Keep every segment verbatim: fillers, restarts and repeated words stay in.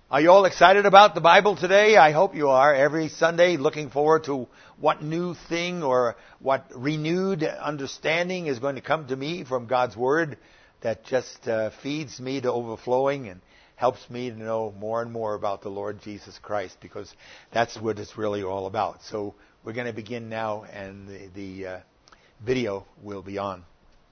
Are you all excited about the Bible today? I hope you are. Every Sunday looking forward to what new thing or what renewed understanding is going to come to me from God's Word that just uh, feeds me to overflowing and helps me to know more and more about the Lord Jesus Christ, because that's what it's really all about. So we're going to begin now, and the, the uh, video will be on.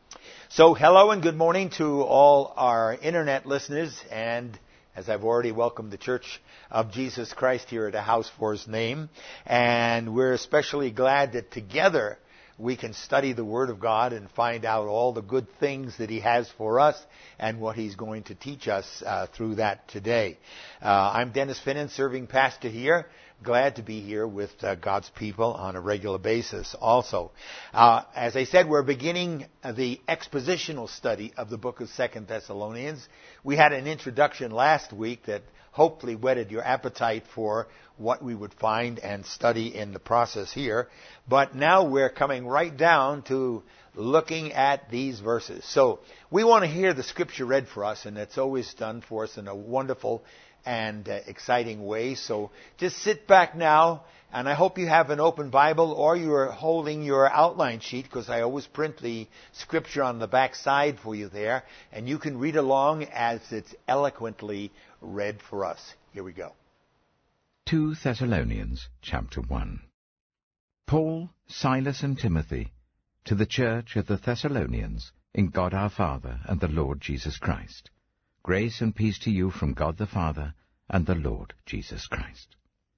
So hello and good morning to all our internet listeners, and as I've already welcomed the Church of Jesus Christ here at a house for His name. And we're especially glad that together we can study the Word of God and find out all the good things that He has for us and what He's going to teach us uh, through that today. Uh, I'm Dennis Finnan, serving pastor here. Glad to be here with uh, God's people on a regular basis also. Uh, as I said, we're beginning the expositional study of the book of Second Thessalonians. We had an introduction last week that hopefully whetted your appetite for what we would find and study in the process here. But now we're coming right down to looking at these verses. So we want to hear the scripture read for us, and it's always done for us in a wonderful and uh, exciting way. So just sit back now, and I hope you have an open Bible or you're holding your outline sheet, because I always print the scripture on the back side for you there, and you can read along as it's eloquently read for us. Here we go. Second Thessalonians chapter one. Paul, Silas, and Timothy, to the church of the Thessalonians, in God our Father and the Lord Jesus Christ. Grace and peace to you from God the Father and the Lord Jesus Christ.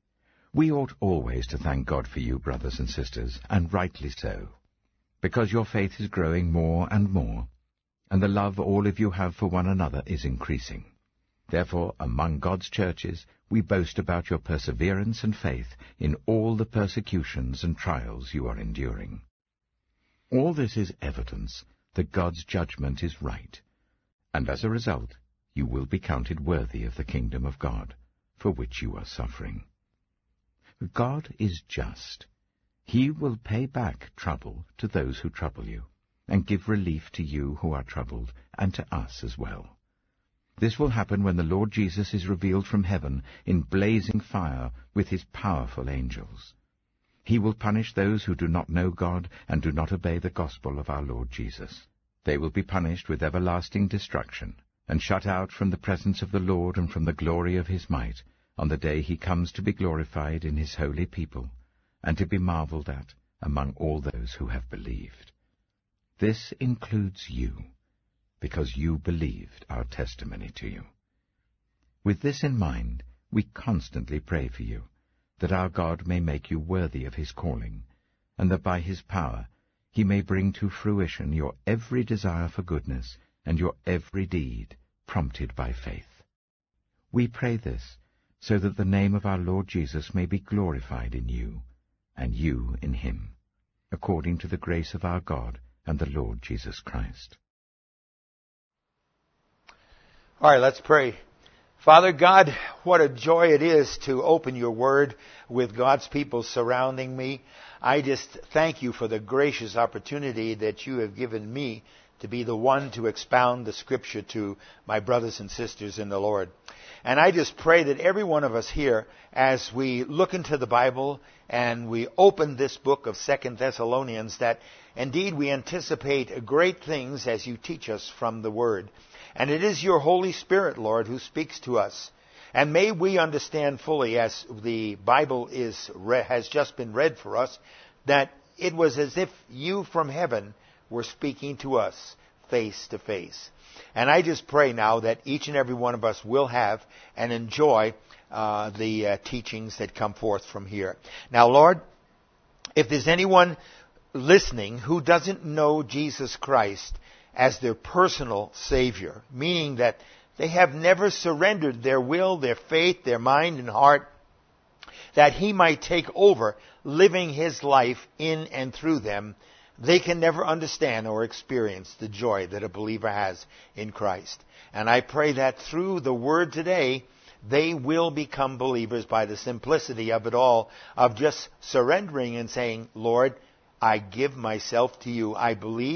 We ought always to thank God for you, brothers and sisters, and rightly so, because your faith is growing more and more, and the love all of you have for one another is increasing. Therefore, among God's churches, we boast about your perseverance and faith in all the persecutions and trials you are enduring. All this is evidence that God's judgment is right, and as a result, you will be counted worthy of the kingdom of God, for which you are suffering. God is just. He will pay back trouble to those who trouble you, and give relief to you who are troubled, and to us as well. This will happen when the Lord Jesus is revealed from heaven in blazing fire with his powerful angels. He will punish those who do not know God and do not obey the gospel of our Lord Jesus. They will be punished with everlasting destruction, and shut out from the presence of the Lord and from the glory of his might, on the day he comes to be glorified in his holy people, and to be marveled at among all those who have believed. This includes you, because you believed our testimony to you. With this in mind, we constantly pray for you, that our God may make you worthy of his calling, and that by his power he may bring to fruition your every desire for goodness and your every deed prompted by faith. We pray this so that the name of our Lord Jesus may be glorified in you, and you in him, according to the grace of our God and the Lord Jesus Christ. All right, let's pray. Father God, what a joy it is to open your word with God's people surrounding me. I just thank you for the gracious opportunity that you have given me to be the one to expound the scripture to my brothers and sisters in the Lord. And I just pray that every one of us here, as we look into the Bible and we open this book of Second Thessalonians, that indeed we anticipate great things as you teach us from the Word. And it is your Holy Spirit, Lord, who speaks to us. And may we understand fully, as the Bible is has just been read for us, that it was as if you from heaven were speaking to us face to face. And I just pray now that each and every one of us will have and enjoy uh, the uh, teachings that come forth from here. Now, Lord, if there's anyone listening who doesn't know Jesus Christ as their personal Savior, meaning that they have never surrendered their will, their faith, their mind and heart, that he might take over, living his life in and through them, they can never understand or experience the joy that a believer has in Christ. And I pray that through the Word today, they will become believers by the simplicity of it all, of just surrendering and saying, Lord, I give myself to you. I believe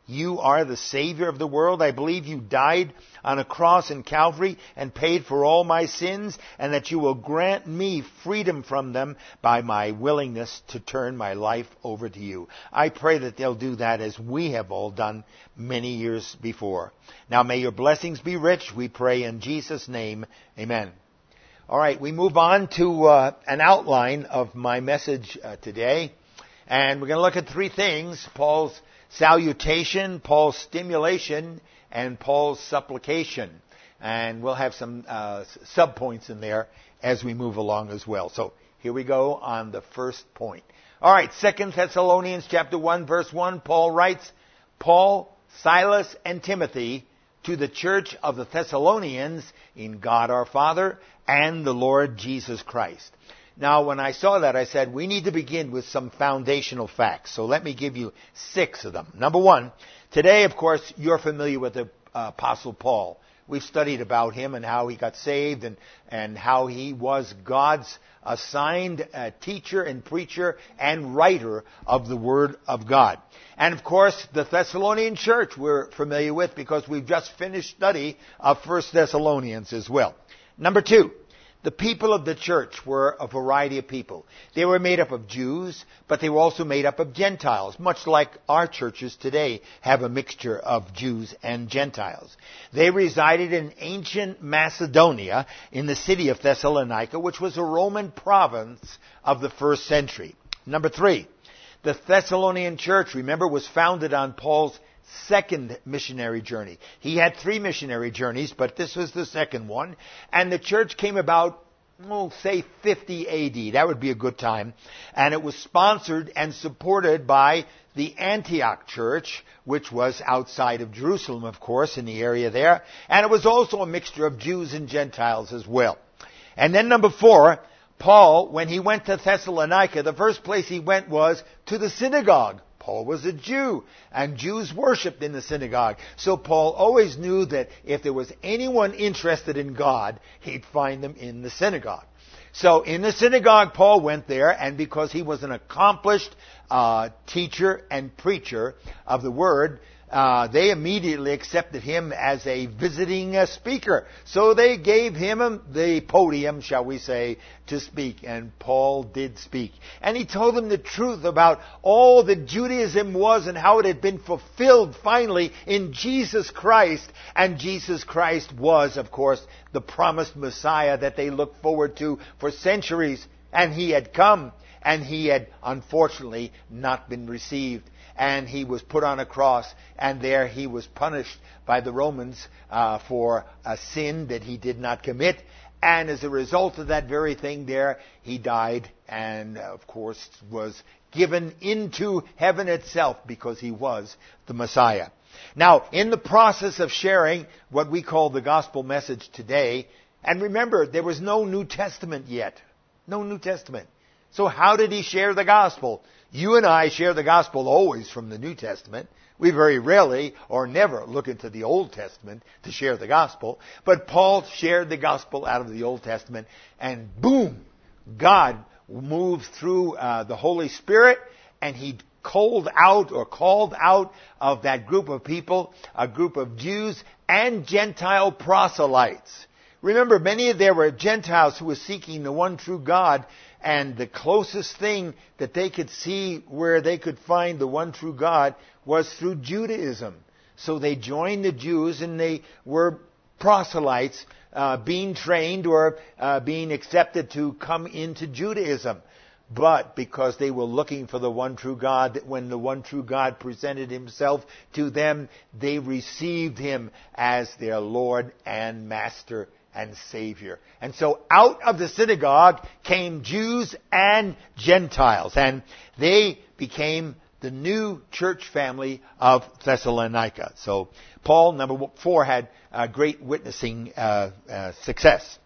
you are the Savior of the world. I believe you died on a cross in Calvary and paid for all my sins, and that you will grant me freedom from them by my willingness to turn my life over to you. I pray that they'll do that as we have all done many years before. Now may your blessings be rich, we pray in Jesus' name. Amen. All right, we move on to uh, an outline of my message uh, today. And we're going to look at three things: Paul's salutation, Paul's stimulation, and Paul's supplication. And we'll have some uh, subpoints in there as we move along as well. So here we go on the first point. All right, Second Thessalonians chapter one, verse one, Paul writes, Paul, Silas, and Timothy to the church of the Thessalonians in God our Father and the Lord Jesus Christ. Now, when I saw that, I said, we need to begin with some foundational facts. So let me give you six of them. Number one, today, of course, you're familiar with the uh, Apostle Paul. We've studied about him and how he got saved and, and how he was God's assigned uh, teacher and preacher and writer of the Word of God. And, of course, the Thessalonian church we're familiar with because we've just finished study of First Thessalonians as well. Number two, the people of the church were a variety of people. They were made up of Jews, but they were also made up of Gentiles, much like our churches today have a mixture of Jews and Gentiles. They resided in ancient Macedonia in the city of Thessalonica, which was a Roman province of the first century. Number three, the Thessalonian church, remember, was founded on Paul's second missionary journey. He had three missionary journeys, but this was the second one. And the church came about, well, say fifty A D. That would be a good time. And it was sponsored and supported by the Antioch church, which was outside of Jerusalem, of course, in the area there. And it was also a mixture of Jews and Gentiles as well. And then number four, Paul, when he went to Thessalonica, the first place he went was to the synagogue. Paul was a Jew, and Jews worshipped in the synagogue. So Paul always knew that if there was anyone interested in God, he'd find them in the synagogue. So in the synagogue, Paul went there, and because he was an accomplished uh, teacher and preacher of the Word, Uh, they immediately accepted him as a visiting uh, speaker. So they gave him the podium, shall we say, to speak. And Paul did speak. And he told them the truth about all that Judaism was and how it had been fulfilled finally in Jesus Christ. And Jesus Christ was, of course, the promised Messiah that they looked forward to for centuries. And he had come, and he had unfortunately not been received. And he was put on a cross, and there he was punished by the Romans uh, for a sin that he did not commit. And as a result of that very thing there, he died and, of course, was given into heaven itself because he was the Messiah. Now, in the process of sharing what we call the gospel message today, and remember, there was no New Testament yet. No New Testament. So how did he share the gospel? You and I share the gospel always from the New Testament. We very rarely or never look into the Old Testament to share the gospel. But Paul shared the gospel out of the Old Testament, and boom, God moved through uh, the Holy Spirit, and he called out or called out of that group of people, a group of Jews and Gentile proselytes. Remember, many of there were Gentiles who were seeking the one true God, and the closest thing that they could see where they could find the one true God was through Judaism. So they joined the Jews, and they were proselytes uh, being trained or uh, being accepted to come into Judaism. But because they were looking for the one true God, when the one true God presented himself to them, they received him as their Lord and Master and Savior. And so out of the synagogue came Jews and Gentiles, and they became the new church family of Thessalonica. So Paul, number four, had uh, great witnessing uh, uh, success.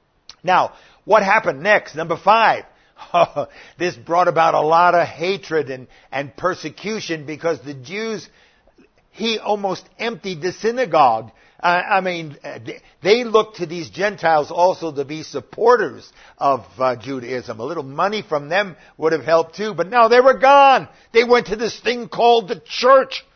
Now, what happened next? Number five. This brought about a lot of hatred and, and persecution because the Jews, he almost emptied the synagogue. Uh, I mean, they looked to these Gentiles also to be supporters of uh, Judaism. A little money from them would have helped too, but now they were gone. They went to this thing called the church.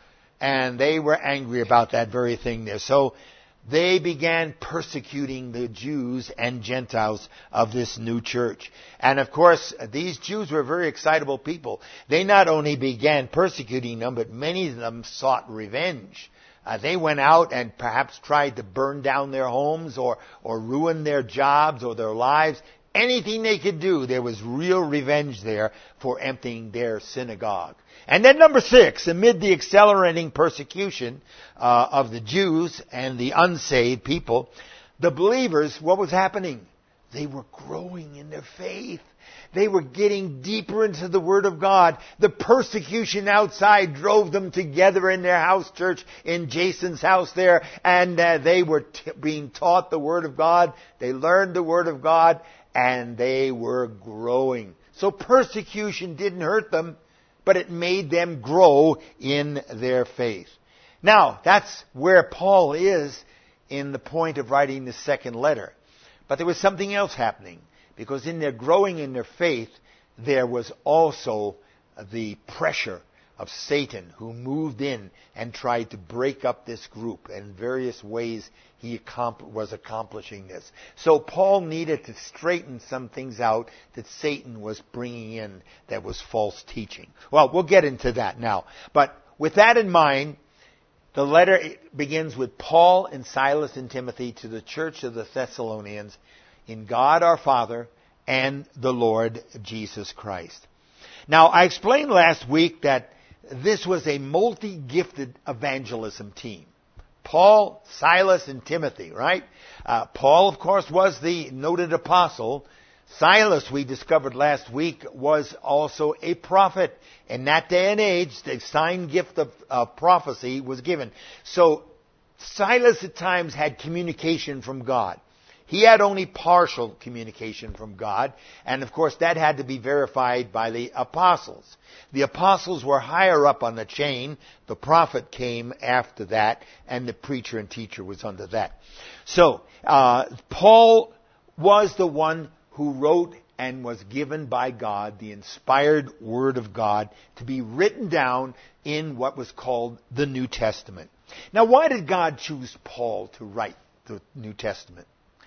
and they were angry about that very thing there. So they began persecuting the Jews and Gentiles of this new church. And of course, these Jews were very excitable people. They not only began persecuting them, but many of them sought revenge. Uh, they went out and perhaps tried to burn down their homes or, or ruin their jobs or their lives. Anything they could do, there was real revenge there for emptying their synagogue. And then number six, amid the accelerating persecution uh, of the Jews and the unsaved people, the believers, what was happening? They were growing in their faith. They were getting deeper into the Word of God. The persecution outside drove them together in their house church, in Jason's house there, and uh, they were t- being taught the Word of God. They learned the Word of God, and they were growing. So persecution didn't hurt them, but it made them grow in their faith. Now, that's where Paul is in the point of writing the second letter. But there was something else happening, because in their growing in their faith, there was also the pressure of Satan, who moved in and tried to break up this group. And in various ways, he was accomplishing this. So Paul needed to straighten some things out that Satan was bringing in that was false teaching. Well, we'll get into that now. But with that in mind, the letter begins with Paul and Silas and Timothy to the church of the Thessalonians in God our Father and the Lord Jesus Christ. Now, I explained last week that this was a multi-gifted evangelism team. Paul, Silas, and Timothy, right? Uh, Paul, of course, was the noted apostle. Silas, we discovered last week, was also a prophet. In that day and age, the sign gift of uh, prophecy was given. So Silas at times had communication from God. He had only partial communication from God, and of course that had to be verified by the apostles. The apostles were higher up on the chain. The prophet came after that, and the preacher and teacher was under that. So, uh, Paul was the one who wrote and was given by God the inspired Word of God to be written down in what was called the New Testament. Now, why did God choose Paul to write the New Testament?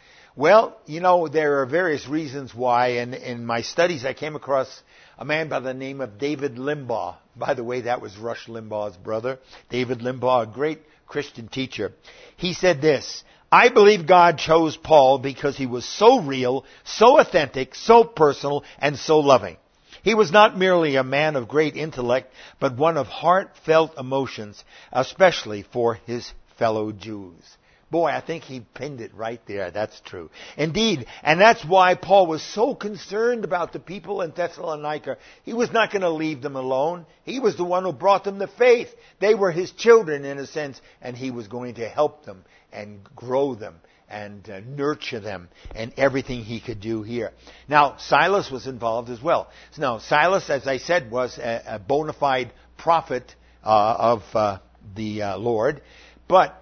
Well, you know, there are various reasons why, and in my studies I came across a man by the name of David Limbaugh. By the way, that was Rush Limbaugh's brother. David Limbaugh, a great Christian teacher. He said this: I believe God chose Paul because he was so real, so authentic, so personal, and so loving. He was not merely a man of great intellect, but one of heartfelt emotions, especially for his fellow Jews. Boy, I think he pinned it right there. That's true. Indeed. And that's why Paul was so concerned about the people in Thessalonica. He was not going to leave them alone. He was the one who brought them to faith. They were his children in a sense, and he was going to help them and grow them and uh, nurture them and everything he could do here. Now, Silas was involved as well. So now, Silas, as I said, was a, a bona fide prophet uh, of uh, the uh, Lord. But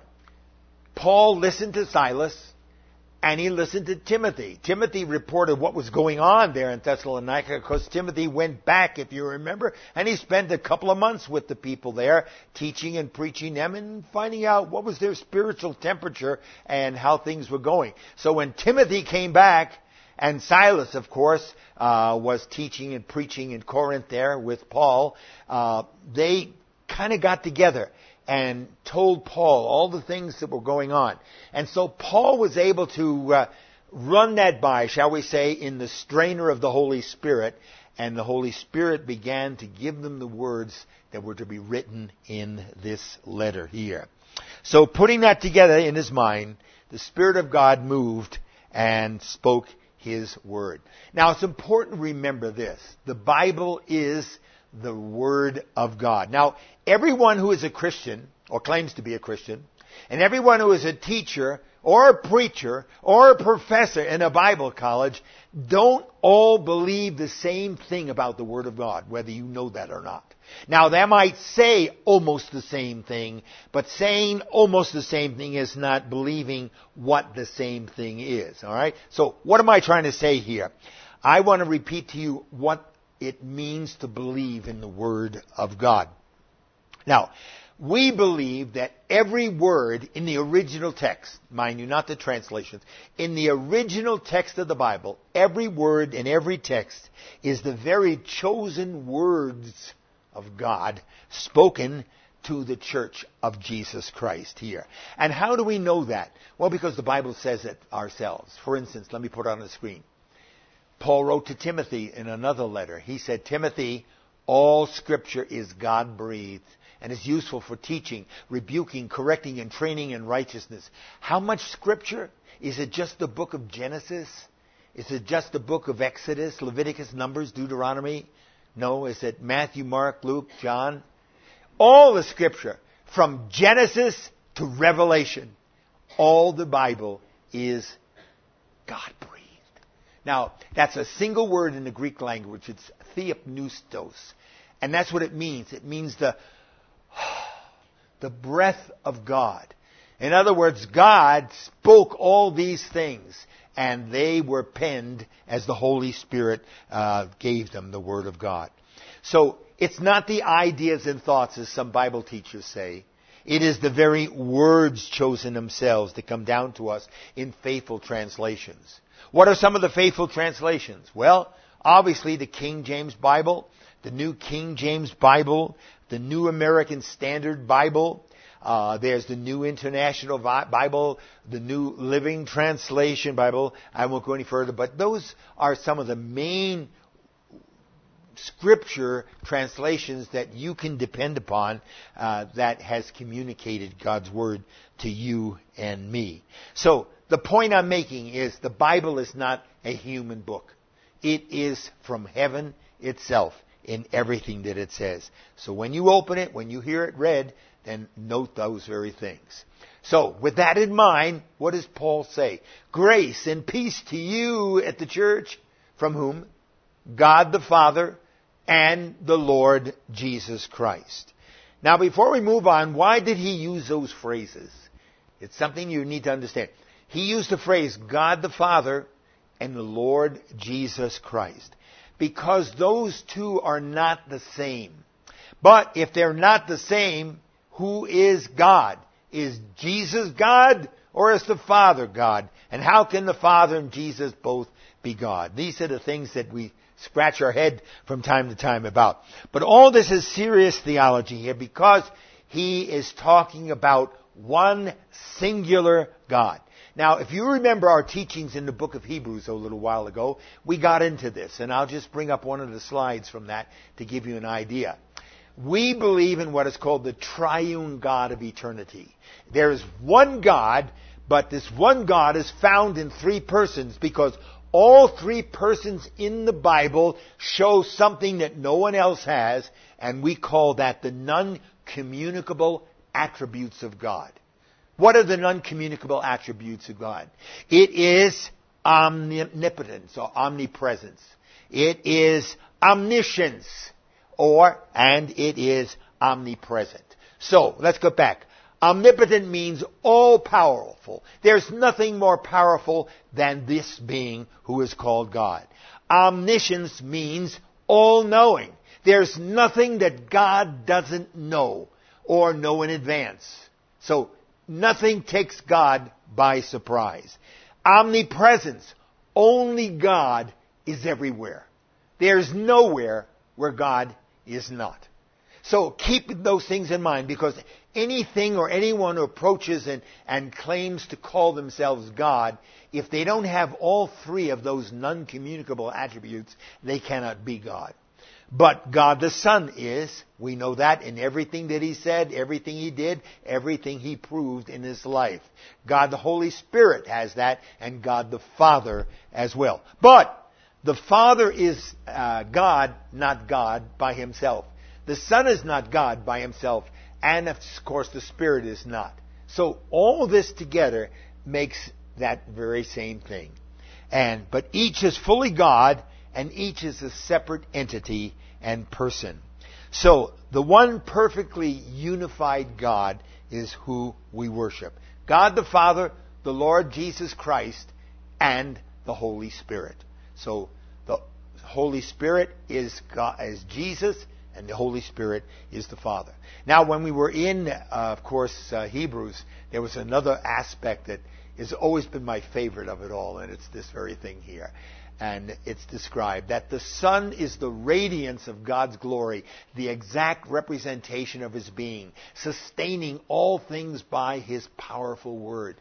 Paul listened to Silas, and he listened to Timothy. Timothy reported what was going on there in Thessalonica, because Timothy went back, if you remember, and he spent a couple of months with the people there, teaching and preaching them and finding out what was their spiritual temperature and how things were going. So when Timothy came back, and Silas, of course, uh, was teaching and preaching in Corinth there with Paul, uh, they kind of got together and told Paul all the things that were going on. And so Paul was able to uh, run that by, shall we say, in the strainer of the Holy Spirit, and the Holy Spirit began to give them the words that were to be written in this letter here. So putting that together in his mind, the Spirit of God moved and spoke His Word. Now, it's important to remember this. The Bible is the Word of God. Now, everyone who is a Christian, or claims to be a Christian, and everyone who is a teacher, or a preacher, or a professor in a Bible college, don't all believe the same thing about the Word of God, whether you know that or not. Now, they might say almost the same thing, but saying almost the same thing is not believing what the same thing is. All right? So, what am I trying to say here? I want to repeat to you what it means to believe in the Word of God. Now, We believe that every word in the original text, mind you, not the translations, in the original text of the Bible, every word in every text is the very chosen words of God spoken to the church of Jesus Christ here. And how do we know that? Well, because the Bible says it ourselves. For instance, let me put it on the screen. Paul wrote to Timothy in another letter. He said, Timothy, all Scripture is God-breathed and is useful for teaching, rebuking, correcting, and training in righteousness. How much Scripture? Is it just the book of Genesis? Is it just the book of Exodus, Leviticus, Numbers, Deuteronomy? No. Is it Matthew, Mark, Luke, John? All the Scripture, from Genesis to Revelation, all the Bible is God-breathed. Now, that's a single word in the Greek language. It's theopneustos. And that's what it means. It means the, the breath of God. In other words, God spoke all these things, and they were penned as the Holy Spirit uh, gave them the Word of God. So, it's not the ideas and thoughts, as some Bible teachers say. It is the very words chosen themselves that come down to us in faithful translations. What are some of the faithful translations? Well, obviously the King James Bible, the New King James Bible, the New American Standard Bible. Uh, there's the New International Bible, the New Living Translation Bible. I won't go any further, but those are some of the main Scripture translations that you can depend upon uh, that has communicated God's Word to you and me. So, the point I'm making is the Bible is not a human book. It is from heaven itself in everything that it says. So when you open it, when you hear it read, then note those very things. So with that in mind, what does Paul say? Grace and peace to you at the church. From whom? God the Father and the Lord Jesus Christ. Now before we move on, why did he use those phrases? It's something you need to understand. He used the phrase God the Father and the Lord Jesus Christ, because those two are not the same. But if they're not the same, who is God? Is Jesus God or is the Father God? And how can the Father and Jesus both be God? These are the things that we scratch our head from time to time about. But all this is serious theology here, because he is talking about one singular God. Now, if you remember our teachings in the book of Hebrews a little while ago, we got into this, and I'll just bring up one of the slides from that to give you an idea. We believe in what is called the triune God of eternity. There is one God, but this one God is found in three persons, because all three persons in the Bible show something that no one else has, and we call that the non-communicable attributes of God. What are the non-communicable attributes of God? It is omnipotence or omnipresence. It is omniscience, or, and it is omnipresent. So, let's go back. Omnipotent means all-powerful. There's nothing more powerful than this being who is called God. Omniscience means all-knowing. There's nothing that God doesn't know or know in advance. So, nothing takes God by surprise. Omnipresence. Only God is everywhere. There's nowhere where God is not. So keep those things in mind, because anything or anyone who approaches and, and claims to call themselves God, if they don't have all three of those non-communicable attributes, they cannot be God. But God the Son is, we know that in everything that He said, everything He did, everything He proved in His life. God the Holy Spirit has that, and God the Father as well. But the Father is uh, God, not God by Himself. The Son is not God by Himself, and of course the Spirit is not. So all this together makes that very same thing. And but each is fully God, and each is a separate entity and person. So the one perfectly unified God is who we worship. God the Father, the Lord Jesus Christ, and the Holy Spirit. So the Holy Spirit is God, is Jesus, and the Holy Spirit is the Father. Now, when we were in, uh, of course, uh, Hebrews, there was another aspect that has always been my favorite of it all, and it's this very thing here. And it's described that the Son is the radiance of God's glory, the exact representation of His being, sustaining all things by His powerful word.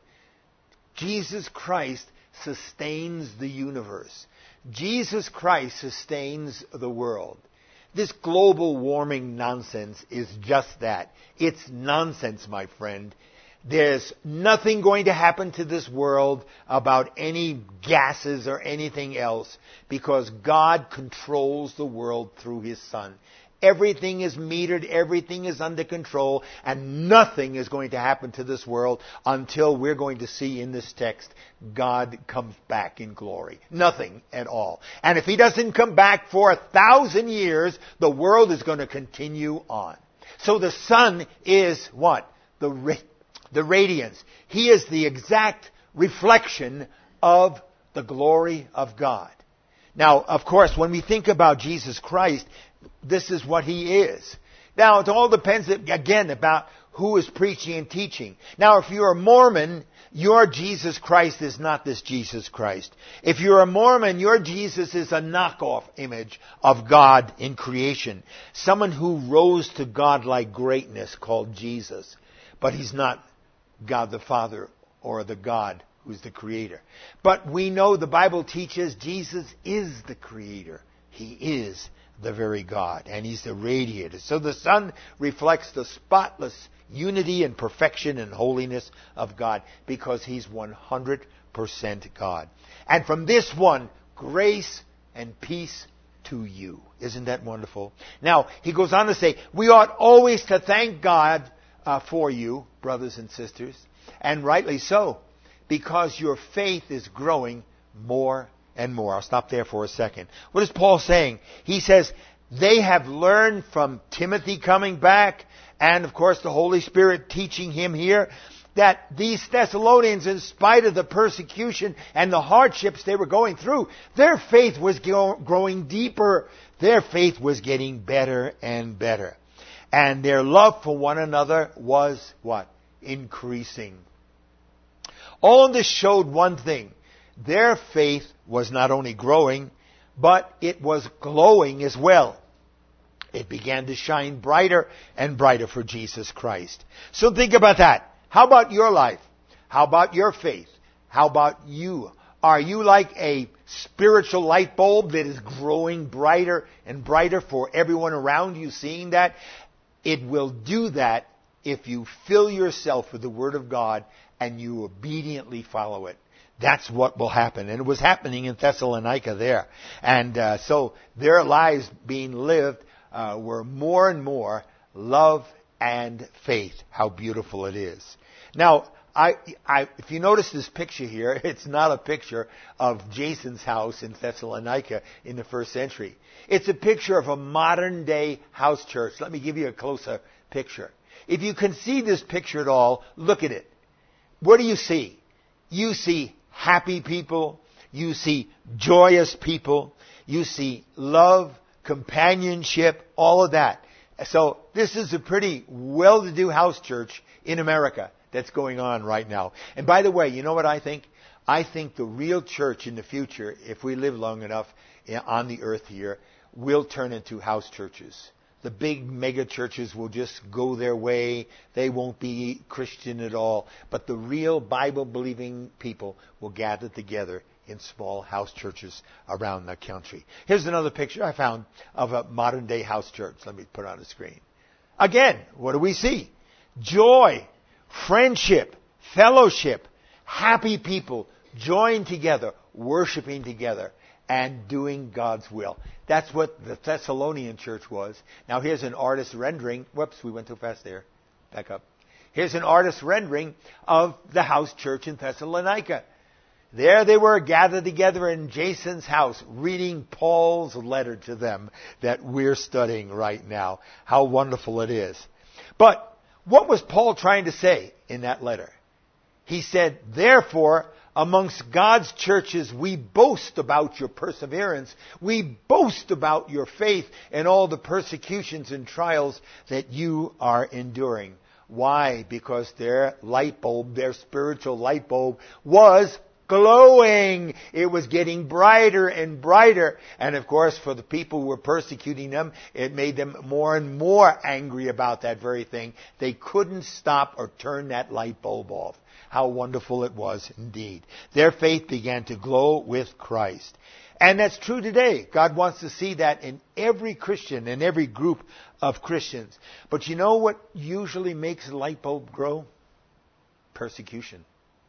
Jesus Christ sustains the universe. Jesus Christ sustains the world. This global warming nonsense is just that. It's nonsense, my friend. There's nothing going to happen to this world about any gases or anything else because God controls the world through His Son. Everything is metered, everything is under control, and nothing is going to happen to this world until we're going to see in this text God comes back in glory. Nothing at all. And if He doesn't come back for a thousand years, the world is going to continue on. So the Son is what? The ra- the radiance. He is the exact reflection of the glory of God. Now, of course, when we think about Jesus Christ, this is what He is. Now, it all depends, again, about who is preaching and teaching. Now, if you're a Mormon, your Jesus Christ is not this Jesus Christ. If you're a Mormon, your Jesus is a knockoff image of God in creation. Someone who rose to godlike greatness called Jesus. But He's not God the Father or the God who's the Creator. But we know the Bible teaches Jesus is the Creator. He is the very God, and He's the radiator. So the Son reflects the spotless unity and perfection and holiness of God because He's one hundred percent God. And from this one, grace and peace to you. Isn't that wonderful? Now, he goes on to say, we ought always to thank God uh, for you, brothers and sisters, and rightly so, because your faith is growing more and more. I'll stop there for a second. What is Paul saying? He says, they have learned from Timothy coming back, and of course the Holy Spirit teaching him here, that these Thessalonians, in spite of the persecution and the hardships they were going through, their faith was growing deeper. Their faith was getting better and better. And their love for one another was what? Increasing. All this showed one thing. Their faith was not only growing, but it was glowing as well. It began to shine brighter and brighter for Jesus Christ. So think about that. How about your life? How about your faith? How about you? Are you like a spiritual light bulb that is growing brighter and brighter for everyone around you seeing that? It will do that if you fill yourself with the Word of God and you obediently follow it. That's what will happen. And it was happening in Thessalonica there. And uh, so their lives being lived uh, were more and more love and faith. How beautiful it is. Now, I, I, if you notice this picture here, it's not a picture of Jason's house in Thessalonica in the first century. It's a picture of a modern day house church. Let me give you a closer picture. If you can see this picture at all, look at it. What do you see? You see happy people. You see joyous people. You see love, companionship, all of that. So this is a pretty well-to-do house church in America that's going on right now. And by the way, you know what I think? I think the real church in the future, if we live long enough on the earth here, will turn into house churches. The big mega churches will just go their way. They won't be Christian at all. But the real Bible-believing people will gather together in small house churches around the country. Here's another picture I found of a modern-day house church. Let me put it on the screen. Again, what do we see? Joy, friendship, fellowship, happy people joined together, worshiping together, and doing God's will. That's what the Thessalonian church was. Now here's an artist's rendering. Whoops, we went too fast there. Back up. Here's an artist's rendering of the house church in Thessalonica. There they were gathered together in Jason's house, reading Paul's letter to them that we're studying right now. How wonderful it is. But what was Paul trying to say in that letter? He said, therefore, Amongst God's churches, we boast about your perseverance. We boast about your faith and all the persecutions and trials that you are enduring. Why? Because their light bulb, their spiritual light bulb, was glowing. It was getting brighter and brighter. And of course, for the people who were persecuting them, it made them more and more angry about that very thing. They couldn't stop or turn that light bulb off. How wonderful it was indeed. Their faith began to glow with Christ. And that's true today. God wants to see that in every Christian, in every group of Christians. But you know what usually makes a light bulb grow? Persecution.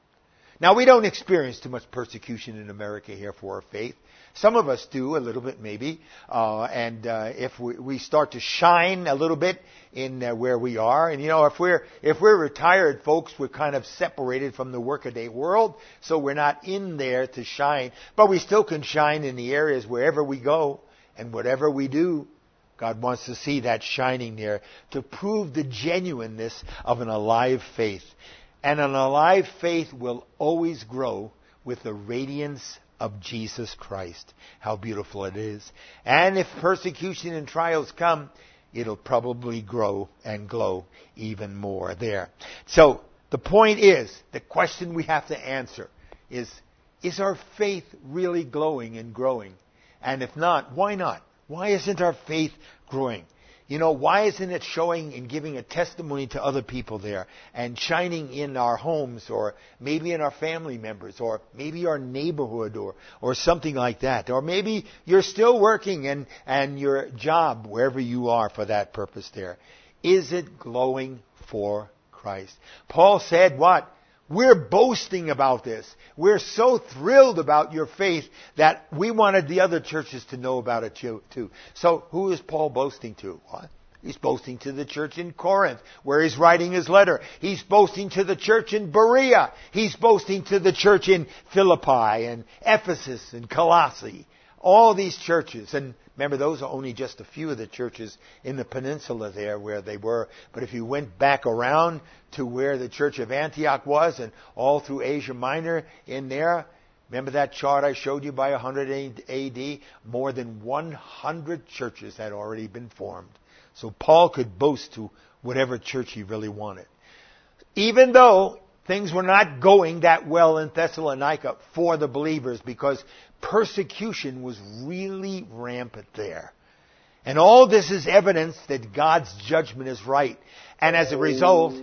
Now, we don't experience too much persecution in America here for our faith. Some of us do, a little bit maybe. Uh, and uh, if we, we start to shine a little bit in uh, where we are. And, you know, if we're if we're retired folks, we're kind of separated from the workaday world. So we're not in there to shine. But we still can shine in the areas wherever we go and whatever we do. God wants to see that shining there to prove the genuineness of an alive faith. And an alive faith will always grow with the radiance of Jesus Christ. How beautiful it is. And if persecution and trials come, it'll probably grow and glow even more there. So the point is, the question we have to answer is, is our faith really glowing and growing? And if not, why not? Why isn't our faith growing? You know, why isn't it showing and giving a testimony to other people there and shining in our homes or maybe in our family members or maybe our neighborhood or, or something like that? Or maybe you're still working and, and your job, wherever you are for that purpose there. Is it glowing for Christ? Paul said what? We're boasting about this. We're so thrilled about your faith that we wanted the other churches to know about it too. So who is Paul boasting to? What? He's boasting to the church in Corinth, where he's writing his letter. He's boasting to the church in Berea. He's boasting to the church in Philippi and Ephesus and Colossae. All these churches. And remember, those are only just a few of the churches in the peninsula there where they were. But if you went back around to where the church of Antioch was and all through Asia Minor in there, remember that chart I showed you by one hundred A D? More than one hundred churches had already been formed. So Paul could boast to whatever church he really wanted. Even though things were not going that well in Thessalonica for the believers because persecution was really rampant there. And all this is evidence that God's judgment is right. And as a result,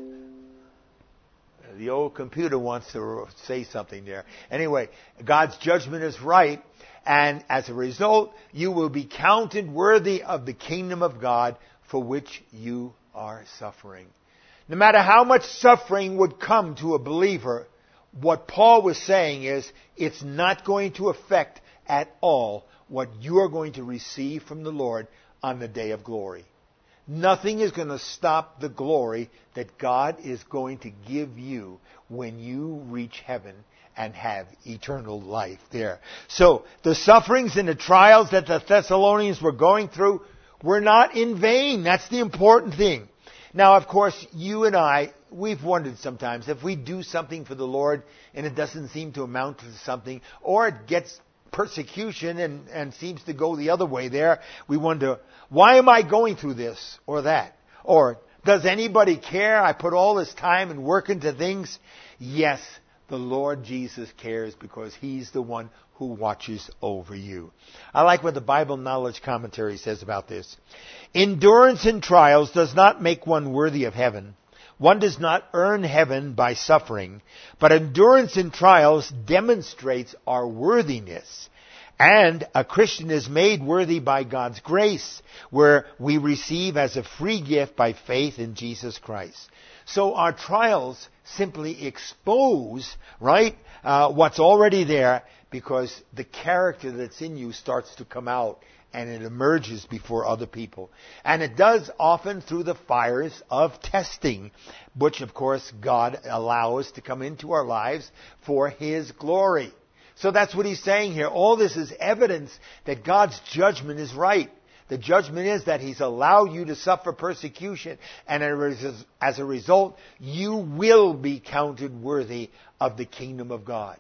the old computer wants to say something there. Anyway, God's judgment is right. And as a result, you will be counted worthy of the kingdom of God for which you are suffering. No matter how much suffering would come to a believer, what Paul was saying is, it's not going to affect at all what you are going to receive from the Lord on the day of glory. Nothing is going to stop the glory that God is going to give you when you reach heaven and have eternal life there. So, the sufferings and the trials that the Thessalonians were going through were not in vain. That's the important thing. Now, of course, you and I, we've wondered sometimes if we do something for the Lord and it doesn't seem to amount to something, or it gets persecution and, and seems to go the other way there, we wonder, why am I going through this or that? Or, does anybody care? I put all this time and work into things. Yes, the Lord Jesus cares because He's the one who watches over you. I like what the Bible Knowledge Commentary says about this. Endurance in trials does not make one worthy of heaven. One does not earn heaven by suffering, but endurance in trials demonstrates our worthiness. And a Christian is made worthy by God's grace, where we receive as a free gift by faith in Jesus Christ. So our trials simply expose, right, uh, what's already there, because the character that's in you starts to come out and it emerges before other people. And it does often through the fires of testing, which of course God allows to come into our lives for His glory. So that's what He's saying here. All this is evidence that God's judgment is right. The judgment is that He's allowed you to suffer persecution, and as a result, you will be counted worthy of the kingdom of God.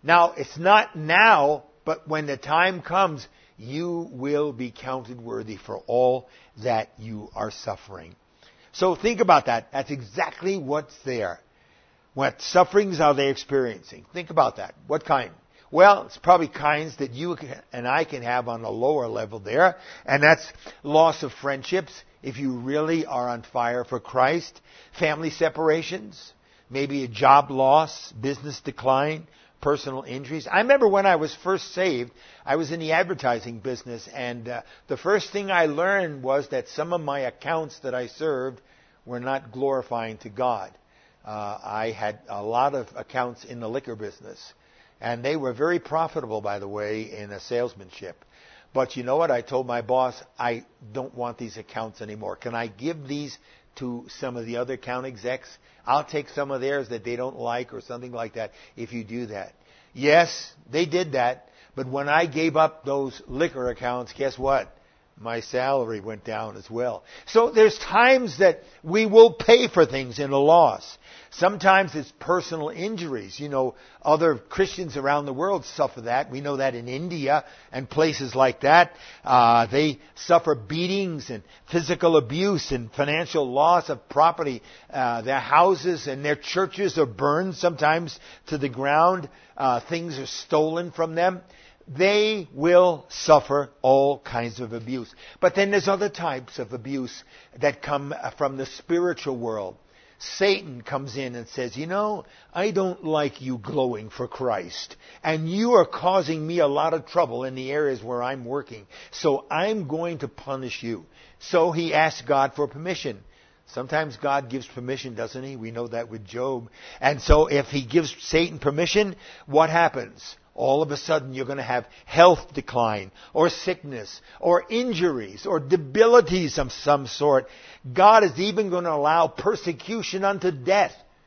Now, it's not now, but when the time comes, you will be counted worthy for all that you are suffering. So think about that. That's exactly what's there. What sufferings are they experiencing? Think about that. What kind? Well, it's probably kinds that you and I can have on a lower level there. And that's loss of friendships, if you really are on fire for Christ. Family separations. Maybe a job loss, business decline, personal injuries. I remember when I was first saved, I was in the advertising business. And uh, the first thing I learned was that some of my accounts that I served were not glorifying to God. Uh, I had a lot of accounts in the liquor business. And they were very profitable, by the way, in a salesmanship. But you know what? I told my boss, I don't want these accounts anymore. Can I give these to some of the other account execs? I'll take some of theirs that they don't like or something like that if you do that. Yes, they did that. But when I gave up those liquor accounts, guess what? My salary went down as well. So there's times that we will pay for things in a loss. Sometimes it's personal injuries. You know, other Christians around the world suffer that. We know that in India and places like that. Uh, they suffer beatings and physical abuse and financial loss of property. Uh, their houses and their churches are burned sometimes to the ground. Uh, things are stolen from them. They will suffer all kinds of abuse. But then there's other types of abuse that come from the spiritual world. Satan comes in and says, you know, I don't like you glowing for Christ. And you are causing me a lot of trouble in the areas where I'm working. So I'm going to punish you. So he asks God for permission. Sometimes God gives permission, doesn't he? We know that with Job. And so if he gives Satan permission, what happens? All of a sudden you're going to have health decline or sickness or injuries or debilities of some sort. God is even going to allow persecution unto death.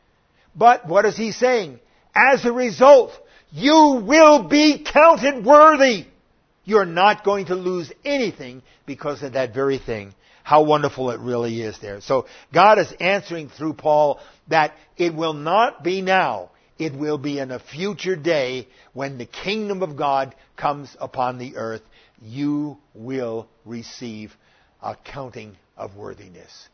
But what is he saying? As a result, you will be counted worthy. You're not going to lose anything because of that very thing. How wonderful it really is there. So God is answering through Paul that it will not be now. It will be in a future day when the kingdom of God comes upon the earth. You will receive a counting of worthiness.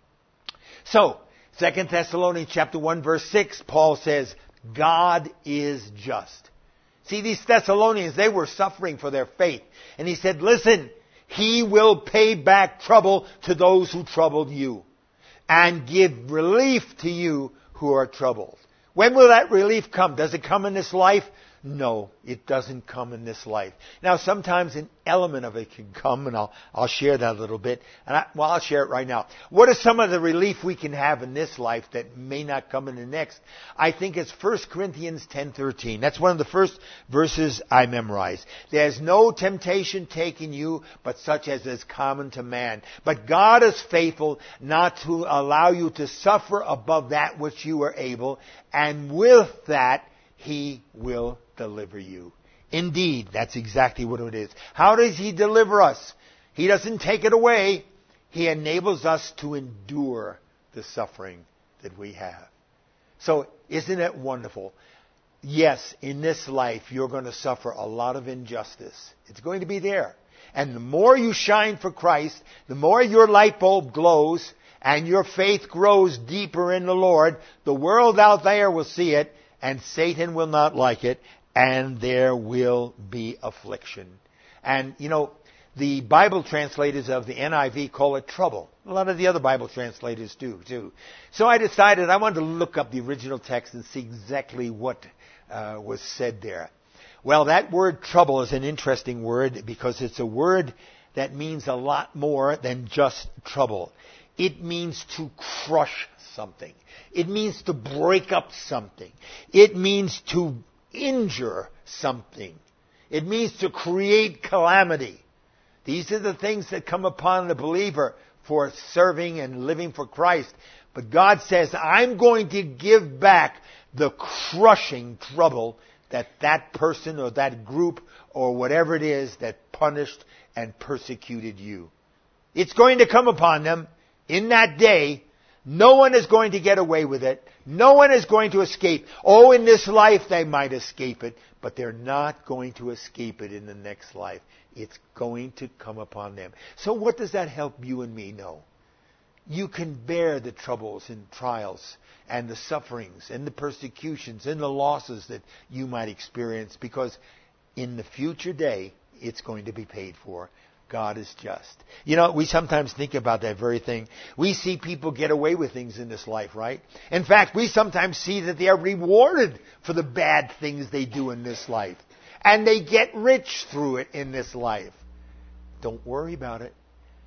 So, Second Thessalonians chapter one verse six, Paul says, God is just. See, these Thessalonians, they were suffering for their faith. And he said, listen, he will pay back trouble to those who troubled you and give relief to you who are troubled. When will that relief come? Does it come in this life? No, it doesn't come in this life. Now, sometimes an element of it can come, and I'll, I'll share that a little bit. And I, well, I'll share it right now. What is some of the relief we can have in this life that may not come in the next? I think it's First Corinthians ten thirteen. That's one of the first verses I memorized. There's no temptation taking you, but such as is common to man. But God is faithful not to allow you to suffer above that which you are able, and with that, He will deliver you. Indeed, that's exactly what it is. How does He deliver us? He doesn't take it away. He enables us to endure the suffering that we have. So, isn't it wonderful? Yes, in this life, you're going to suffer a lot of injustice. It's going to be there. And the more you shine for Christ, the more your light bulb glows, and your faith grows deeper in the Lord, the world out there will see it, and Satan will not like it, and there will be affliction. And, you know, the Bible translators of the N I V call it trouble. A lot of the other Bible translators do, too. So I decided I wanted to look up the original text and see exactly what uh, was said there. Well, that word trouble is an interesting word because it's a word that means a lot more than just trouble. It means to crush something. It means to break up something. It means to injure something. It means to create calamity. These are the things that come upon the believer for serving and living for Christ. But God says, I'm going to give back the crushing trouble that that person or that group or whatever it is that punished and persecuted you. It's going to come upon them in that day, No one is going to get away with it. No one is going to escape. Oh, in this life they might escape it, but they're not going to escape it in the next life. It's going to come upon them. So what does that help you and me know? You can bear the troubles and trials and the sufferings and the persecutions and the losses that you might experience, because in the future day, it's going to be paid for. God is just. You know, we sometimes think about that very thing. We see people get away with things in this life, right? In fact, we sometimes see that they are rewarded for the bad things they do in this life. And they get rich through it in this life. Don't worry about it.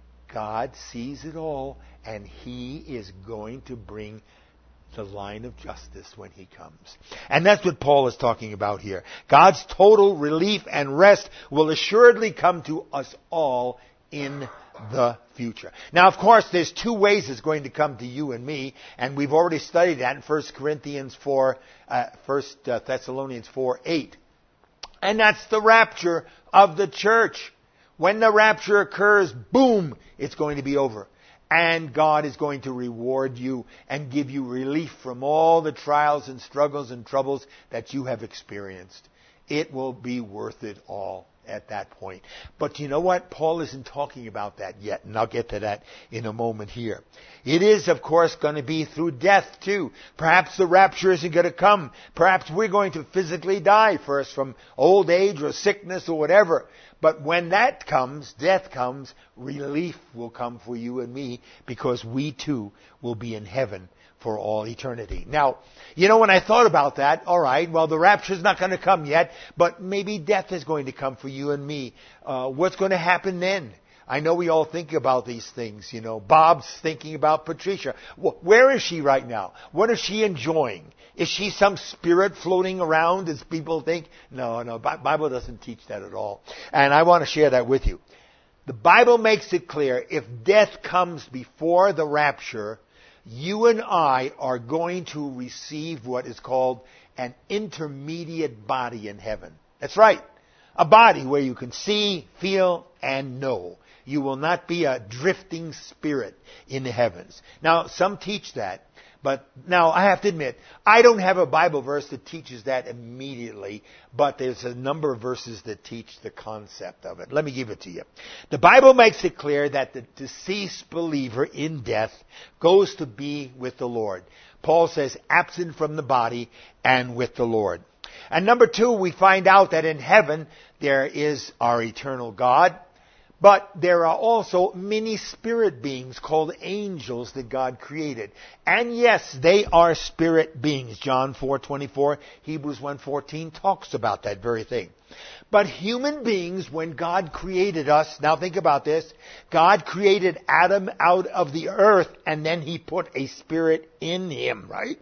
God sees it all, and He is going to bring the line of justice when He comes. And that's what Paul is talking about here. God's total relief and rest will assuredly come to us all in the future. Now, of course, there's two ways it's going to come to you and me, and we've already studied that in First Corinthians four, uh, First Thessalonians four eight. And that's the rapture of the church. When the rapture occurs, boom, it's going to be over. And God is going to reward you and give you relief from all the trials and struggles and troubles that you have experienced. It will be worth it all at that point. But you know what? Paul isn't talking about that yet, and I'll get to that in a moment here. It is, of course, going to be through death, too. Perhaps the rapture isn't going to come. Perhaps we're going to physically die first from old age or sickness or whatever. But when that comes, death comes, relief will come for you and me, because we too will be in heaven for all eternity. Now, you know, when I thought about that, all right, well, the rapture's not going to come yet, but maybe death is going to come for you and me. Uh, what's going to happen then? I know we all think about these things, you know. Bob's thinking about Patricia. Where is she right now? What is she enjoying? Is she some spirit floating around, as people think? No, no, the Bible doesn't teach that at all. And I want to share that with you. The Bible makes it clear, if death comes before the rapture, you and I are going to receive what is called an intermediate body in heaven. That's right. A body where you can see, feel, and know. You will not be a drifting spirit in the heavens. Now, some teach that. But now, I have to admit, I don't have a Bible verse that teaches that immediately, but there's a number of verses that teach the concept of it. Let me give it to you. The Bible makes it clear that the deceased believer in death goes to be with the Lord. Paul says, absent from the body and with the Lord. And number two, we find out that in heaven there is our eternal God. But there are also many spirit beings called angels that God created. And yes, they are spirit beings. John four twenty-four, Hebrews one fourteen talks about that very thing. But human beings, when God created us, now think about this, God created Adam out of the earth, and then He put a spirit in him, right?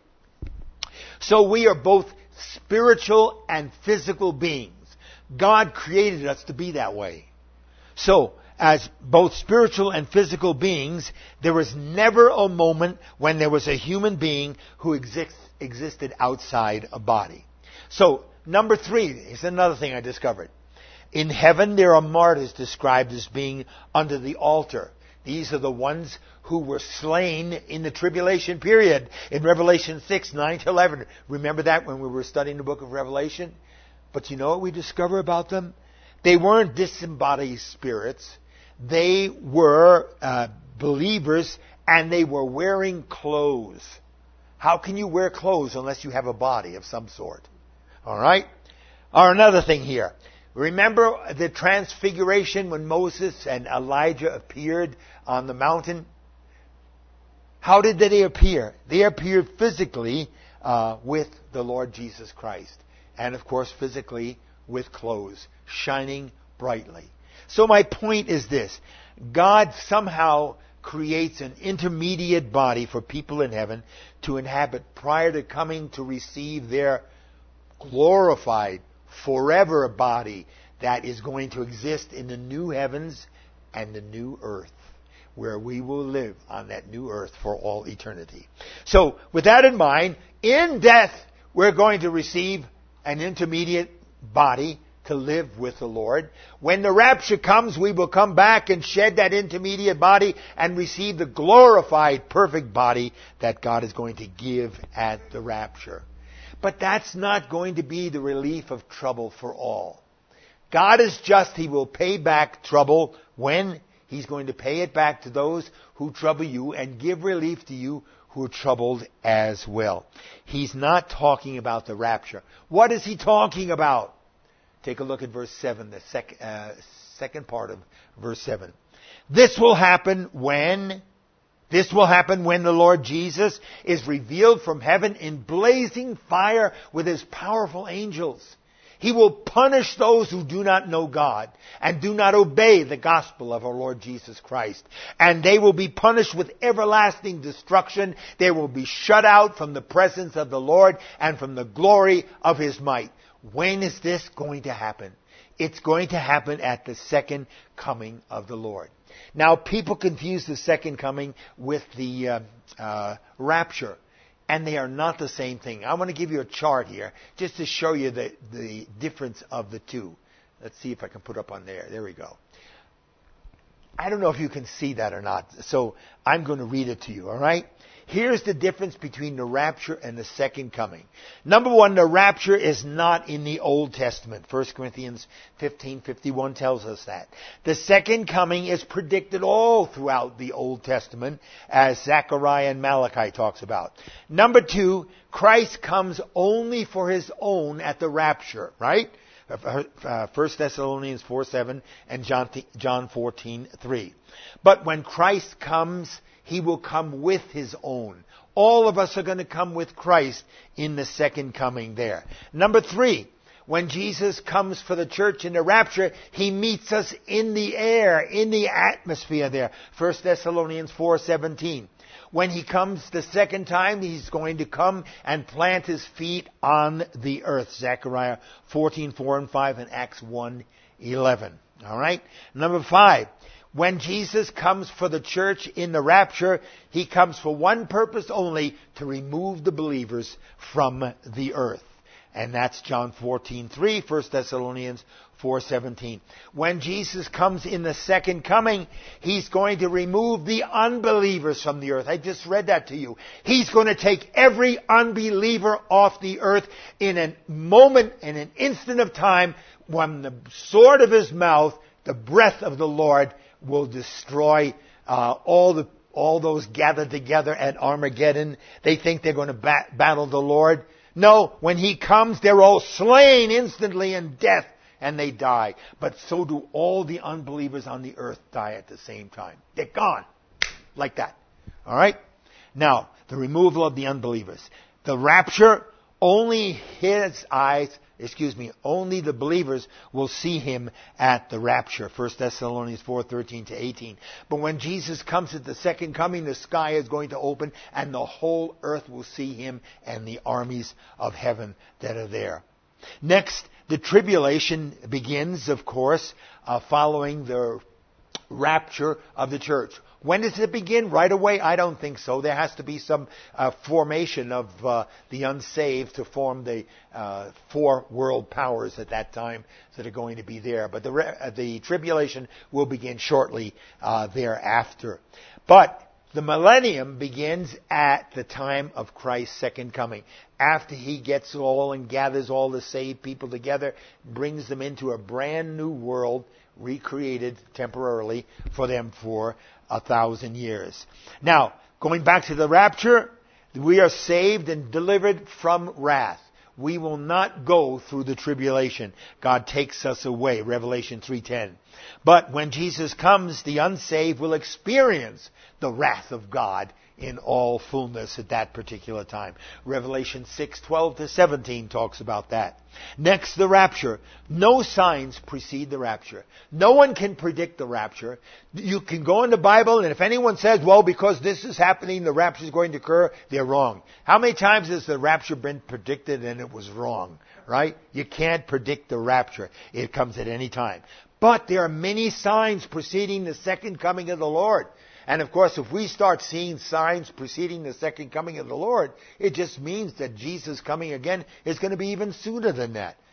So we are both spiritual and physical beings. God created us to be that way. So, as both spiritual and physical beings, there was never a moment when there was a human being who exist, existed outside a body. So, number three is another thing I discovered. In heaven, there are martyrs described as being under the altar. These are the ones who were slain in the tribulation period in Revelation six, nine to eleven. Remember that when we were studying the book of Revelation? But you know what we discover about them? They weren't disembodied spirits. They were uh, believers, and they were wearing clothes. How can you wear clothes unless you have a body of some sort? All right? Or another thing here. Remember the transfiguration when Moses and Elijah appeared on the mountain? How did they appear? They appeared physically uh, with the Lord Jesus Christ. And, of course, physically with clothes, shining brightly. So my point is this. God somehow creates an intermediate body for people in heaven to inhabit prior to coming to receive their glorified, forever body that is going to exist in the new heavens and the new earth, where we will live on that new earth for all eternity. So, with that in mind, in death, we're going to receive an intermediate body to live with the Lord. When the rapture comes, we will come back and shed that intermediate body and receive the glorified, perfect body that God is going to give at the rapture. But that's not going to be the relief of trouble for all. God is just. He will pay back trouble when He's going to pay it back to those who trouble you and give relief to you who are troubled as well. He's not talking about the rapture. What is He talking about? Take a look at verse seven, the sec, uh, second part of verse seven. This will happen when, this will happen when the Lord Jesus is revealed from heaven in blazing fire with His powerful angels. He will punish those who do not know God and do not obey the gospel of our Lord Jesus Christ. And they will be punished with everlasting destruction. They will be shut out from the presence of the Lord and from the glory of His might. When is this going to happen? It's going to happen at the second coming of the Lord. Now, people confuse the second coming with the uh, uh, rapture. And they are not the same thing. I want to give you a chart here just to show you the, the difference of the two. Let's see if I can put up on there. There we go. I don't know if you can see that or not. So I'm going to read it to you, all right? Here's the difference between the rapture and the second coming. Number one, the rapture is not in the Old Testament. First Corinthians fifteen fifty-one tells us that. The second coming is predicted all throughout the Old Testament, as Zechariah and Malachi talks about. Number two, Christ comes only for His own at the rapture, right? First Thessalonians four seven and John fourteen three. But when Christ comes, He will come with His own. All of us are going to come with Christ in the second coming there. Number three, when Jesus comes for the church in the rapture, He meets us in the air, in the atmosphere there. First Thessalonians four seventeen. When He comes the second time, He's going to come and plant His feet on the earth. Zechariah fourteen four and five and Acts one eleven. All right? Number five. When Jesus comes for the church in the rapture, He comes for one purpose only, to remove the believers from the earth. And that's John fourteen three, First Thessalonians four seventeen. When Jesus comes in the second coming, He's going to remove the unbelievers from the earth. I just read that to you. He's going to take every unbeliever off the earth in a moment, in an instant of time, when the sword of His mouth, the breath of the Lord, will destroy uh, all the all those gathered together at Armageddon. They think they're going to bat- battle the Lord. No, when He comes, they're all slain instantly in death, and they die. But so do all the unbelievers on the earth die at the same time. They're gone. Like that. All right? Now, the removal of the unbelievers. The rapture, only His eyes, excuse me, only the believers will see Him at the rapture. First Thessalonians four thirteen to eighteen. But when Jesus comes at the second coming, the sky is going to open and the whole earth will see Him and the armies of heaven that are there. Next, the tribulation begins, of course, uh, following the rapture of the church. When does it begin? Right away? I don't think so. There has to be some uh, formation of uh, the unsaved to form the uh, four world powers at that time that are going to be there. But the, re- uh, the tribulation will begin shortly uh, thereafter. But the millennium begins at the time of Christ's second coming. After He gets all and gathers all the saved people together, brings them into a brand new world, recreated temporarily for them for a thousand years. Now, going back to the rapture, we are saved and delivered from wrath. We will not go through the tribulation. God takes us away, Revelation three ten. But when Jesus comes, the unsaved will experience the wrath of God in all fullness at that particular time. Revelation six twelve to seventeen talks about that. Next, the rapture. No signs precede the rapture. No one can predict the rapture. You can go in the Bible, and if anyone says, well, because this is happening, the rapture is going to occur, they're wrong. How many times has the rapture been predicted and it was wrong? Right? You can't predict the rapture. It comes at any time. But there are many signs preceding the second coming of the Lord. And of course, if we start seeing signs preceding the second coming of the Lord, it just means that Jesus coming again is going to be even sooner than that.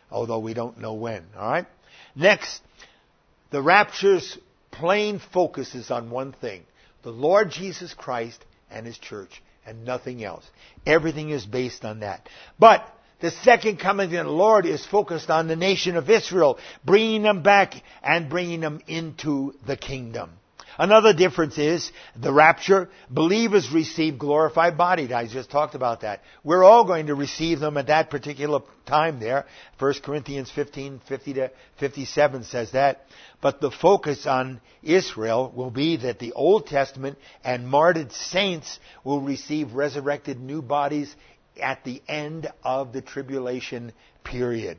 although we don't know when. All right? Next, the rapture's plain focus is on one thing: the Lord Jesus Christ and His church, and nothing else. Everything is based on that. But the second coming of the Lord is focused on the nation of Israel, bringing them back and bringing them into the kingdom. Another difference is the rapture. Believers receive glorified bodies. I just talked about that. We're all going to receive them at that particular time there. First Corinthians fifteen, fifty to fifty-seven says that. But the focus on Israel will be that the Old Testament and martyred saints will receive resurrected new bodies at the end of the tribulation period.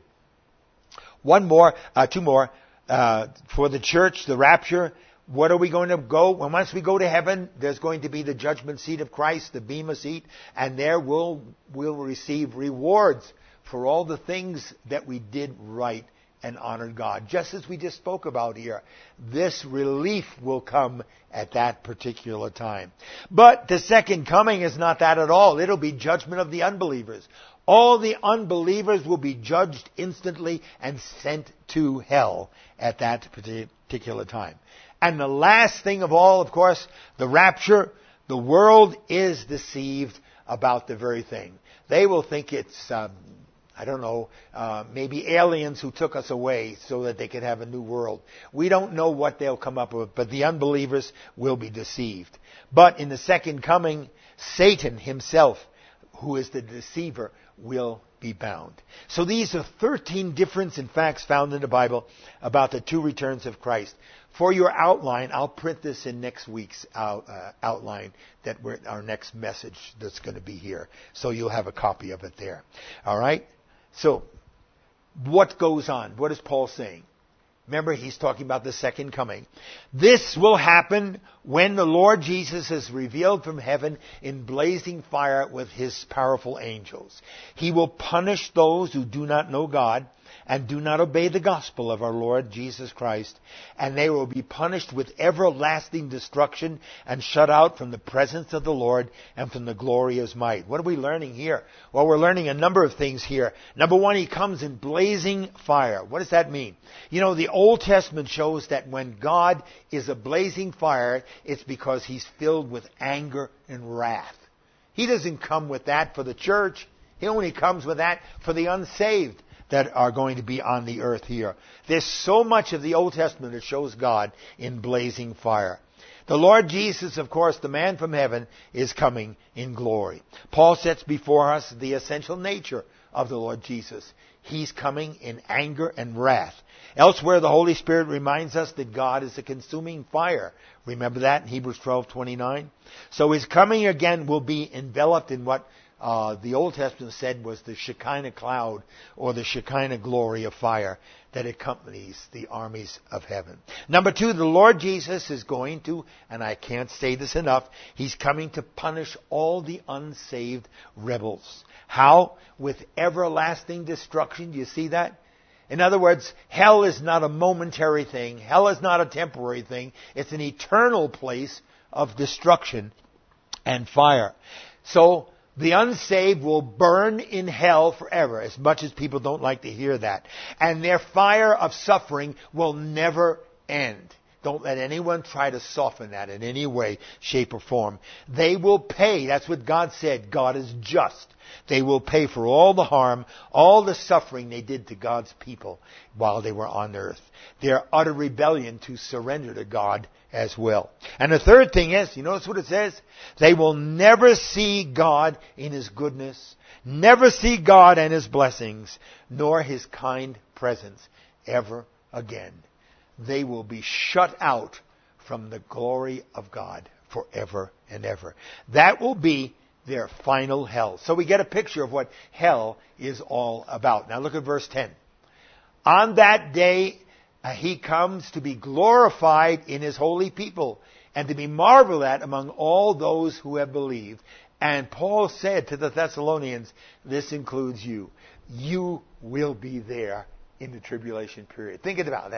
One more, uh, two more. Uh, for the church, the rapture. What are we going to go? Well, once we go to heaven, there's going to be the judgment seat of Christ, the bema seat, and there we'll, we'll receive rewards for all the things that we did right and honored God. Just as we just spoke about here, this relief will come at that particular time. But the second coming is not that at all. It'll be judgment of the unbelievers. All the unbelievers will be judged instantly and sent to hell at that particular time. And the last thing of all, of course, the rapture. The world is deceived about the very thing. They will think it's, um, I don't know, uh, maybe aliens who took us away so that they could have a new world. We don't know what they'll come up with, but the unbelievers will be deceived. But in the second coming, Satan himself, who is the deceiver, will be bound. So these are thirteen differences in facts found in the Bible about the two returns of Christ. For your outline, I'll print this in next week's out, uh, outline, that we're, our next message that's going to be here. So you'll have a copy of it there. All right? So, what goes on? What is Paul saying? Remember, he's talking about the second coming. This will happen when the Lord Jesus is revealed from heaven in blazing fire with His powerful angels. He will punish those who do not know God and do not obey the gospel of our Lord Jesus Christ, and they will be punished with everlasting destruction and shut out from the presence of the Lord and from the glory of His might. What are we learning here? Well, we're learning a number of things here. Number one, He comes in blazing fire. What does that mean? You know, the Old Testament shows that when God is a blazing fire, it's because He's filled with anger and wrath. He doesn't come with that for the church. He only comes with that for the unsaved that are going to be on the earth here. There's so much of the Old Testament that shows God in blazing fire. The Lord Jesus, of course, the man from heaven, is coming in glory. Paul sets before us the essential nature of the Lord Jesus. He's coming in anger and wrath. Elsewhere, the Holy Spirit reminds us that God is a consuming fire. Remember that in Hebrews twelve twenty-nine? So His coming again will be enveloped in what Uh, the Old Testament said was the Shekinah cloud, or the Shekinah glory of fire that accompanies the armies of heaven. Number two, the Lord Jesus is going to, and I can't say this enough, He's coming to punish all the unsaved rebels. How? With everlasting destruction. Do you see that? In other words, hell is not a momentary thing. Hell is not a temporary thing. It's an eternal place of destruction and fire. So, the unsaved will burn in hell forever, as much as people don't like to hear that. And their fire of suffering will never end. Don't let anyone try to soften that in any way, shape, or form. They will pay. That's what God said. God is just. They will pay for all the harm, all the suffering they did to God's people while they were on earth. Their utter rebellion to surrender to God as well. And the third thing is, you notice what it says? They will never see God in His goodness, never see God and His blessings, nor His kind presence ever again. They will be shut out from the glory of God forever and ever. That will be their final hell. So we get a picture of what hell is all about. Now look at verse ten. On that day, uh, He comes to be glorified in His holy people and to be marveled at among all those who have believed. And Paul said to the Thessalonians, this includes you. You will be there in the tribulation period. Think about that.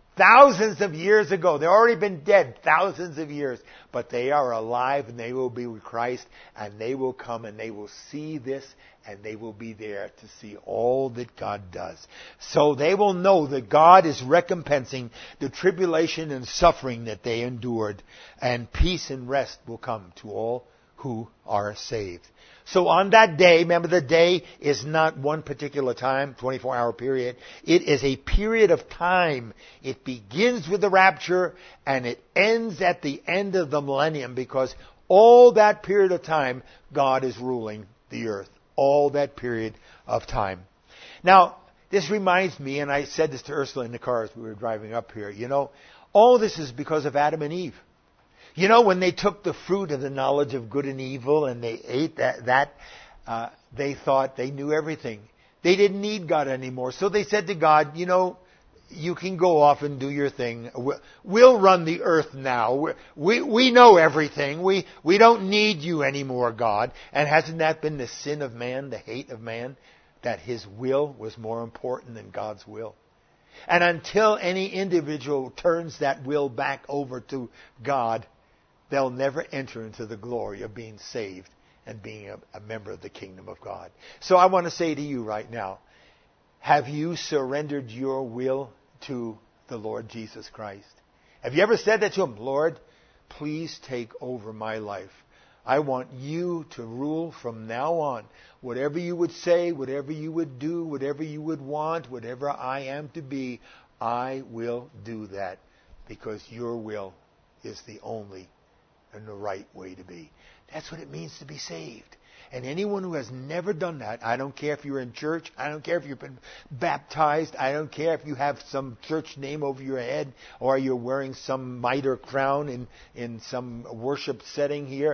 Thousands of years ago. They've already been dead thousands of years. But they are alive and they will be with Christ. And they will come and they will see this. And they will be there to see all that God does. So they will know that God is recompensing the tribulation and suffering that they endured. And peace and rest will come to all who are saved. So on that day, remember the day is not one particular time, twenty-four hour period. It is a period of time. It begins with the rapture and it ends at the end of the millennium, because all that period of time, God is ruling the earth. All that period of time. Now, this reminds me, and I said this to Ursula in the car as we were driving up here, you know, all this is because of Adam and Eve. You know, when they took the fruit of the knowledge of good and evil and they ate that, that uh, they thought they knew everything. They didn't need God anymore. So they said to God, you know, you can go off and do your thing. We'll run the earth now. We, we know everything. We, we don't need you anymore, God. And hasn't that been the sin of man, the hate of man? That his will was more important than God's will. And until any individual turns that will back over to God, they'll never enter into the glory of being saved and being a, a member of the kingdom of God. So I want to say to you right now, have you surrendered your will to the Lord Jesus Christ? Have you ever said that to Him? Lord, please take over my life. I want you to rule from now on. Whatever you would say, whatever you would do, whatever you would want, whatever I am to be, I will do that, because your will is the only and the right way to be. That's what it means to be saved. And anyone who has never done that, I don't care if you're in church, I don't care if you've been baptized, I don't care if you have some church name over your head, or you're wearing some mitre crown in, in some worship setting here,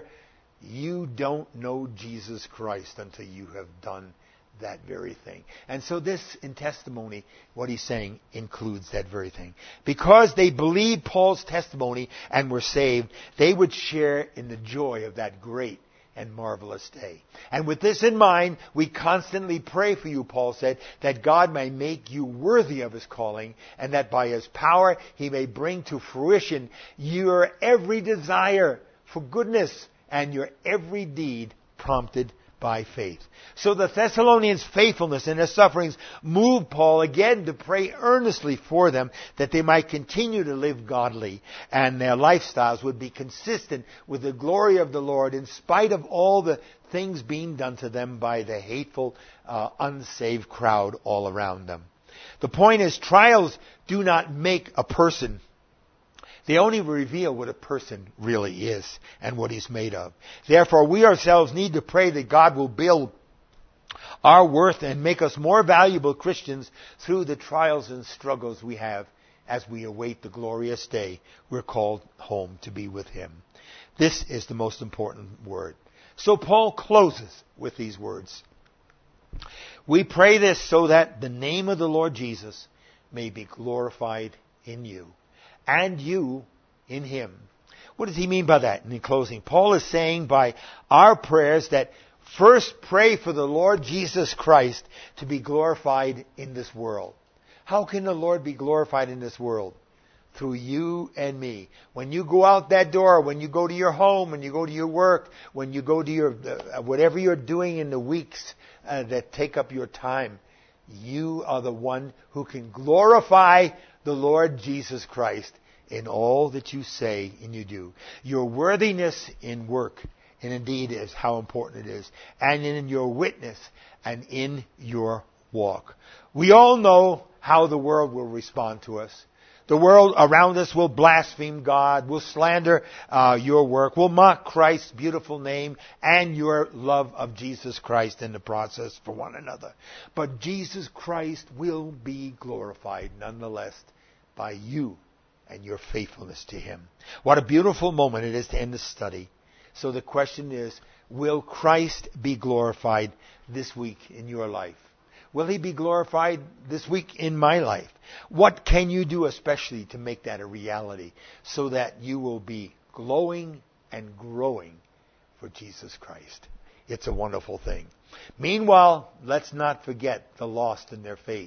you don't know Jesus Christ until you have done that very thing. And so this, in testimony, what he's saying includes that very thing. Because they believed Paul's testimony and were saved, they would share in the joy of that great and marvelous day. And with this in mind, we constantly pray for you, Paul said, that God may make you worthy of His calling, and that by His power He may bring to fruition your every desire for goodness and your every deed prompted by faith. So the Thessalonians' faithfulness in their sufferings moved Paul again to pray earnestly for them, that they might continue to live godly and their lifestyles would be consistent with the glory of the Lord, in spite of all the things being done to them by the hateful, uh, unsaved crowd all around them. The point is, trials do not make a person. They only reveal what a person really is and what he's made of. Therefore, we ourselves need to pray that God will build our worth and make us more valuable Christians through the trials and struggles we have as we await the glorious day we're called home to be with Him. This is the most important word. So Paul closes with these words. We pray this so that the name of the Lord Jesus may be glorified in you, and you in Him. What does he mean by that? In closing, Paul is saying by our prayers that first pray for the Lord Jesus Christ to be glorified in this world. How can the Lord be glorified in this world? Through you and me. When you go out that door, when you go to your home, when you go to your work, when you go to your, uh, whatever you're doing in the weeks uh, that take up your time, you are the one who can glorify the Lord Jesus Christ in all that you say and you do. Your worthiness in work, and indeed is how important it is, and in your witness and in your walk. We all know how the world will respond to us. The world around us will blaspheme God, will slander uh, your work, will mock Christ's beautiful name and your love of Jesus Christ in the process for one another. But Jesus Christ will be glorified nonetheless by you and your faithfulness to Him. What a beautiful moment it is to end the study. So the question is, will Christ be glorified this week in your life? Will He be glorified this week in my life? What can you do especially to make that a reality so that you will be glowing and growing for Jesus Christ? It's a wonderful thing. Meanwhile, let's not forget the lost in their faith.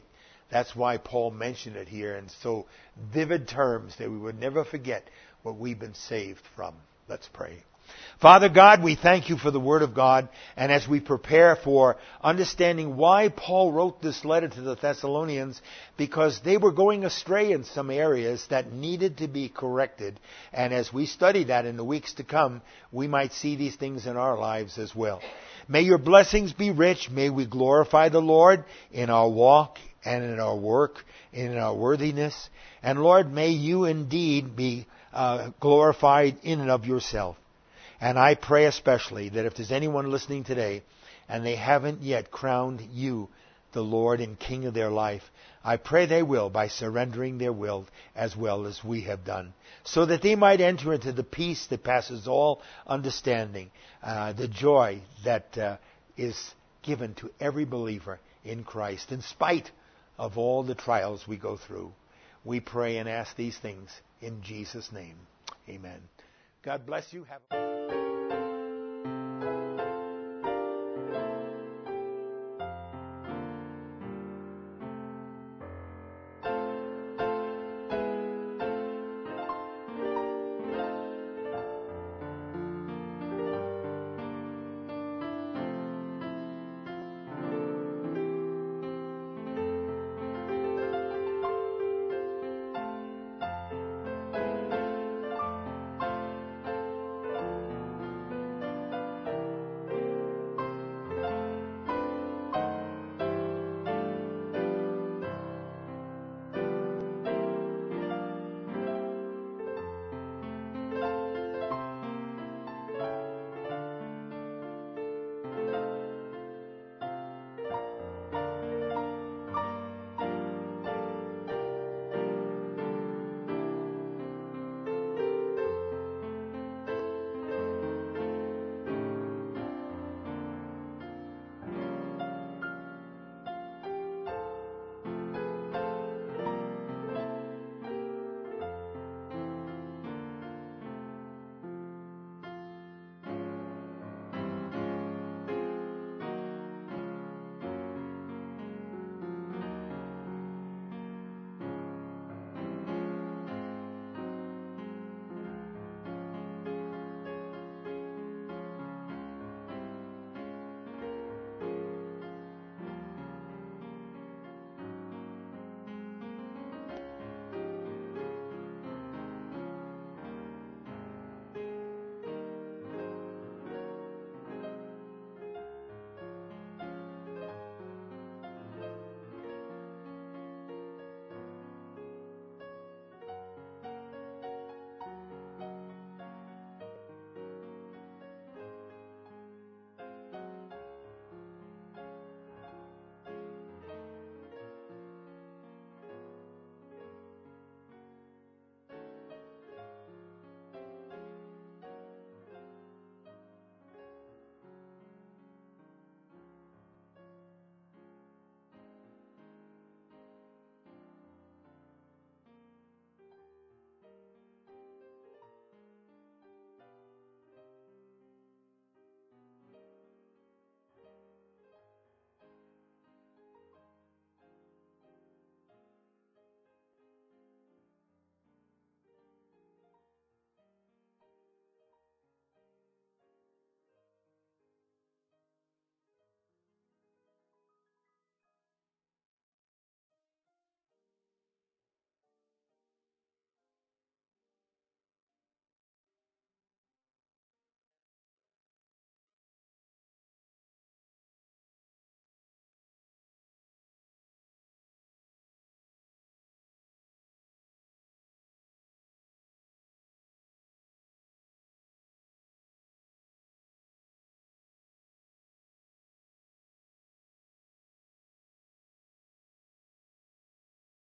That's why Paul mentioned it here in so vivid terms that we would never forget what we've been saved from. Let's pray. Father God, we thank you for the Word of God, and as we prepare for understanding why Paul wrote this letter to the Thessalonians, because they were going astray in some areas that needed to be corrected, and as we study that in the weeks to come, we might see these things in our lives as well. May your blessings be rich. May we glorify the Lord in our walk and in our work, and in our worthiness. And Lord, may you indeed be uh, glorified in and of yourself. And I pray especially that if there's anyone listening today and they haven't yet crowned you the Lord and King of their life, I pray they will by surrendering their will as well as we have done, so that they might enter into the peace that passes all understanding, uh, the joy that uh, is given to every believer in Christ, in spite of all the trials we go through. We pray and ask these things in Jesus' name. Amen. God bless you. Have a